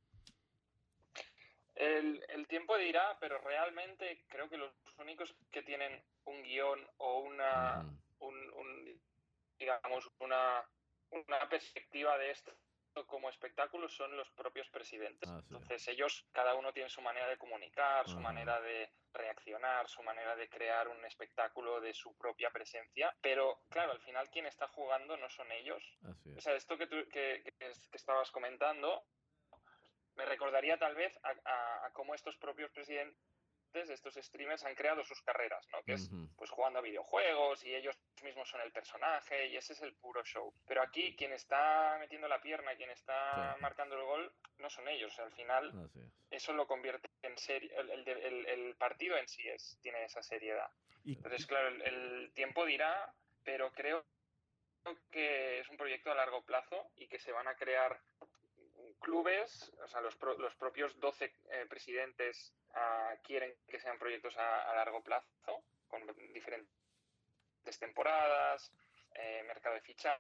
El tiempo dirá, pero realmente creo que los únicos que tienen un guión o digamos una perspectiva de esto como espectáculo son los propios presidentes. Entonces ellos, cada uno tiene su manera de comunicar, su manera de reaccionar, su manera de crear un espectáculo de su propia presencia, pero claro, al final quien está jugando no son ellos. O sea, esto que estabas comentando me recordaría tal vez a cómo estos propios presidentes, estos streamers, han creado sus carreras, ¿no? Que es pues jugando a videojuegos y ellos mismos son el personaje y ese es el puro show. Pero aquí quien está metiendo la pierna, quien está marcando el gol, no son ellos. O sea, al final eso lo convierte en serie. El partido en sí tiene esa seriedad. Entonces, claro, el tiempo dirá, pero creo que es un proyecto a largo plazo y que se van a crear clubes, o sea, los propios 12 presidentes quieren que sean proyectos a largo plazo, con diferentes temporadas, mercado de fichajes,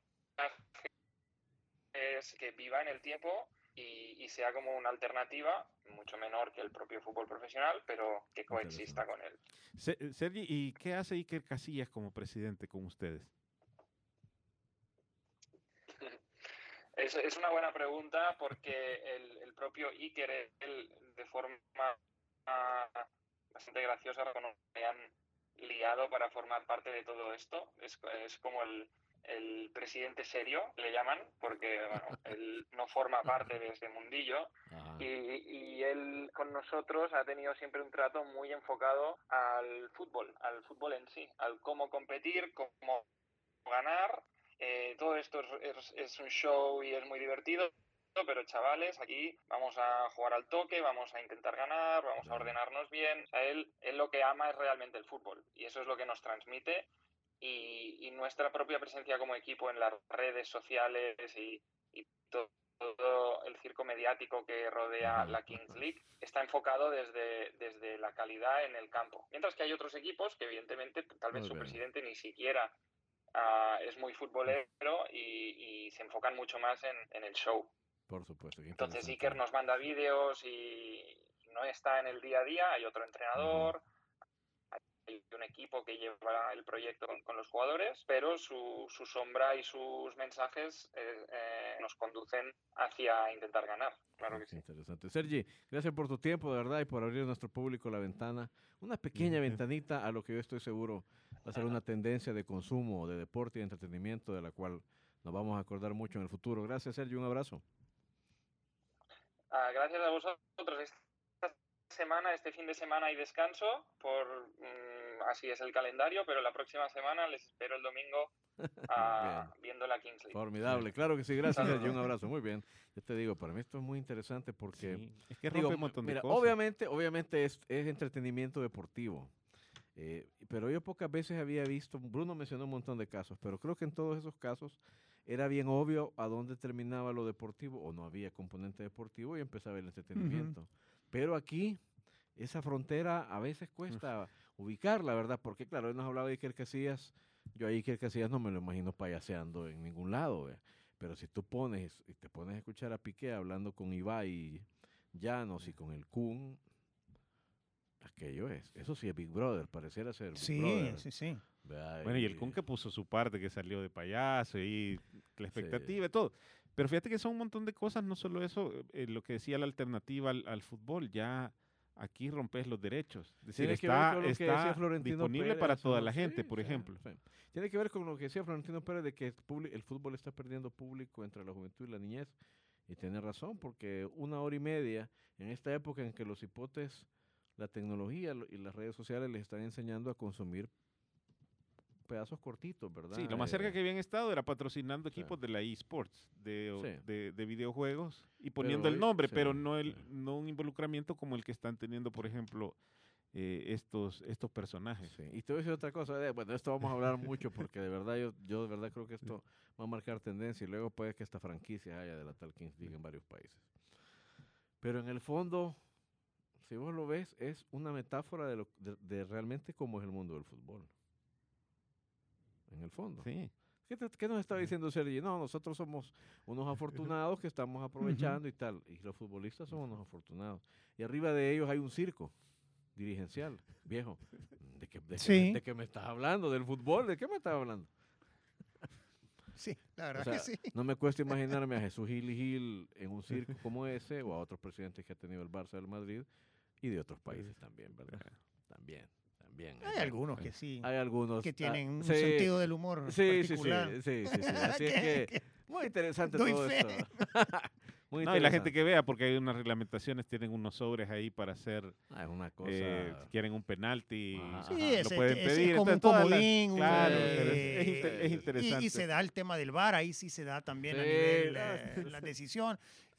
que viva en el tiempo y sea como una alternativa, mucho menor que el propio fútbol profesional, pero que coexista con él. Sergi, ¿y qué hace Iker Casillas como presidente con ustedes? Es una buena pregunta porque el propio Iker, él, de forma bastante graciosa, me han liado para formar parte de todo esto. Es como el presidente serio, le llaman, porque bueno, él no forma parte de ese mundillo. Ajá. Y él con nosotros ha tenido siempre un trato muy enfocado al fútbol en sí, al cómo competir, cómo ganar. Todo esto es un show y es muy divertido, pero chavales, aquí vamos a jugar al toque, vamos a intentar ganar, vamos a ordenarnos bien. O sea, él lo que ama es realmente el fútbol y eso es lo que nos transmite. Y nuestra propia presencia como equipo en las redes sociales y todo el circo mediático que rodea la Kings League está enfocado desde la calidad en el campo. Mientras que hay otros equipos que evidentemente tal vez su presidente ni siquiera es muy futbolero y se enfocan mucho más en el show. Por supuesto. Entonces Iker nos manda vídeos y no está en el día a día, hay otro entrenador, hay un equipo que lleva el proyecto con los jugadores, pero su sombra y sus mensajes nos conducen hacia intentar ganar. Claro que sí. Interesante. Sergi, gracias por tu tiempo, de verdad, y por abrir a nuestro público la ventana. Una pequeña ventanita a lo que yo estoy seguro va a ser una tendencia de consumo, de deporte y de entretenimiento, de la cual nos vamos a acordar mucho en el futuro. Gracias, Sergi, un abrazo. Gracias a vosotros. Este fin de semana hay descanso, así es el calendario, pero la próxima semana les espero el domingo viendo la Kings League. Formidable, claro que sí, gracias Sergio, un abrazo, muy bien. Yo te digo, para mí esto es muy interesante porque es que rompe un montón de cosas. Obviamente es entretenimiento deportivo, pero yo pocas veces había visto, Bruno mencionó un montón de casos, pero creo que en todos esos casos era bien obvio a dónde terminaba lo deportivo o no había componente deportivo y empezaba el entretenimiento. Pero aquí, esa frontera a veces cuesta ubicarla, ¿verdad? Porque, claro, él nos hablaba de Iker Casillas. Yo a Iker Casillas no me lo imagino payaseando en ningún lado, ¿verdad? Pero si tú te pones a escuchar a Piqué hablando con Ibai Llanos y con el Kun, eso sí es Big Brother, pareciera ser Big Brother. Sí. Bueno, y el Kun que puso su parte, que salió de payaso y la expectativa y todo. Pero fíjate que son un montón de cosas, no solo eso, lo que decía la alternativa al fútbol, ya aquí rompes los derechos. Es decir, está disponible Pérez, para toda la gente, por ejemplo. Sí. Tiene que ver con lo que decía Florentino Pérez de que el fútbol está perdiendo público entre la juventud y la niñez. Y tiene razón, porque 1 hora y media, en esta época en que los hipotes, la tecnología y las redes sociales les están enseñando a consumir pedazos cortitos, ¿verdad? Sí, lo más cerca que habían estado era patrocinando equipos de la eSports, de videojuegos, y poniendo el nombre, pero no un involucramiento como el que están teniendo, por ejemplo, estos personajes. Sí. Y te voy a decir otra cosa, bueno, esto vamos a hablar mucho, porque de verdad yo de verdad creo que esto va a marcar tendencia, y luego puede que esta franquicia haya de la tal Kings League en varios países. Pero en el fondo, si vos lo ves, es una metáfora de realmente cómo es el mundo del fútbol. En el fondo. Sí. ¿Qué nos está diciendo Sergi? No, nosotros somos unos afortunados que estamos aprovechando y tal. Y los futbolistas son unos afortunados. Y arriba de ellos hay un circo dirigencial, viejo. ¿De qué me estás hablando? ¿Del fútbol? ¿De qué me estás hablando? Sí, la verdad que sí. No me cuesta imaginarme a Jesús Gil y Gil en un circo como ese, o a otros presidentes que ha tenido el Barça del Madrid y de otros países también, ¿verdad? También. Hay algunos que sí. Hay algunos que tienen un sentido del humor particular. Sí. Así es que muy interesante todo esto. Muy interesante. Y la gente que vea, porque hay unas reglamentaciones, tienen unos sobres ahí para hacer. Es una cosa. Si quieren un penalti, lo pueden pedir. Es como un comodín. Claro, es interesante. Y se da el tema del VAR, ahí sí se da también a nivel la decisión.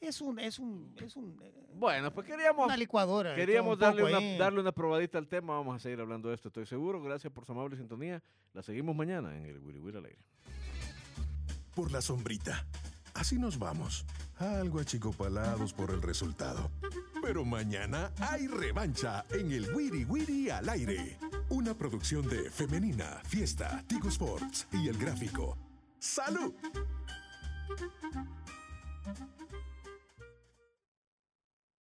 Bueno, pues queríamos una licuadora. Queríamos darle una probadita al tema. Vamos a seguir hablando de esto, estoy seguro. Gracias por su amable sintonía. La seguimos mañana en el Wiri Wiri al aire. Por la sombrita. Así nos vamos. Algo achicopalados por el resultado. Pero mañana hay revancha en el Wiri Wiri al aire. Una producción de Femenina, Fiesta, Tigo Sports y El Gráfico. ¡Salud!